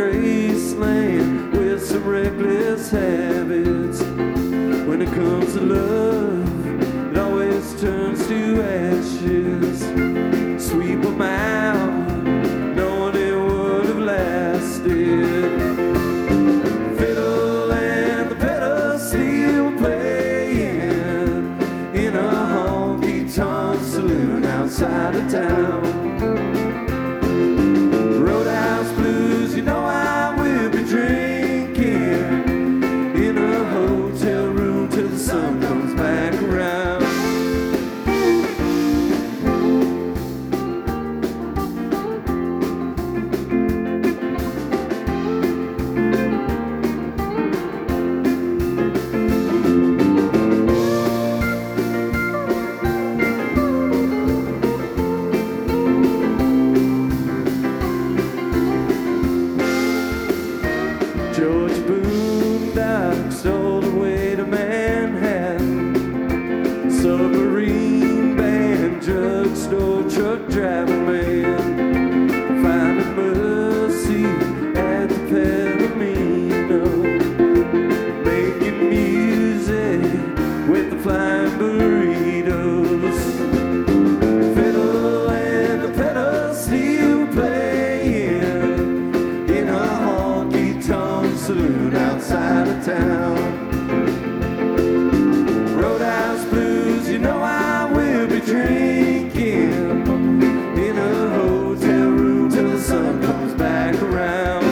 wasteland with some reckless habits. When it comes to love, it always turns to ashes. Sweep them out, knowing it would have lasted. Fiddle and the pedal still playing in a honky-tonk saloon outside of town. Roadhouse blues, you know I will be drinking in a hotel room till the sun comes back around. George Boondock stole away to Manhattan. Submarine band, drugstore, truck driver man, finding mercy at the Palomino, making music with the flying burritos. Fiddle and the pedal still playing in a honky-tonk saloon outside of town. Roadhouse blues, you know I will be drinking in a hotel room till the sun comes back around.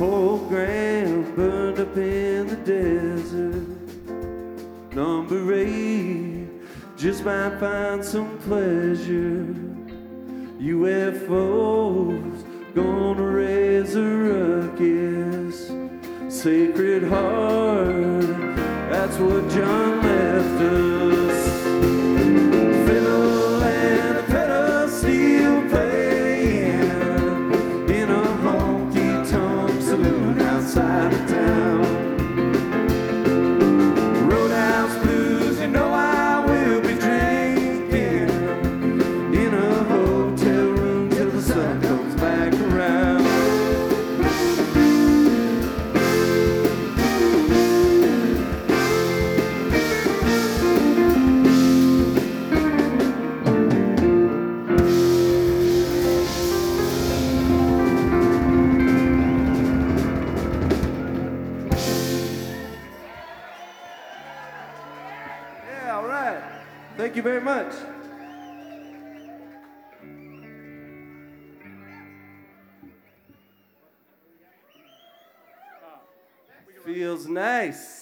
Poor ground burned up in the desert. Number 8 just might find some pleasure. UFOs gonna raise a ruckus. Sacred Heart, that's what John left us. Fiddle and a pedal steel playing in a honky-tonk saloon outside of town. Roadhouse blues, you know I will be drinking in a hotel room till the sun comes back around. Yeah, all right. Thank you very much. Feels nice.